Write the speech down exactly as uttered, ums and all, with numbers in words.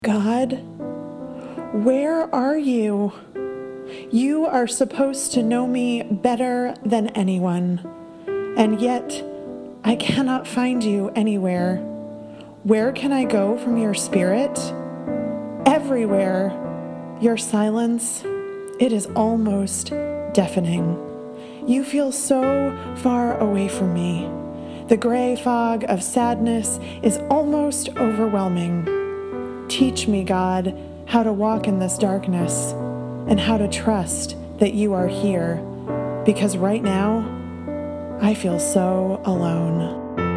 God, where are you? You are supposed to know me better than anyone, and yet I cannot find you anywhere. Where can I go from your spirit? Everywhere. Your silence, it is almost deafening. You feel so far away from me. The gray fog of sadness is almost overwhelming. Teach me, God, how to walk in this darkness and how to trust that you are here, because right now I feel so alone.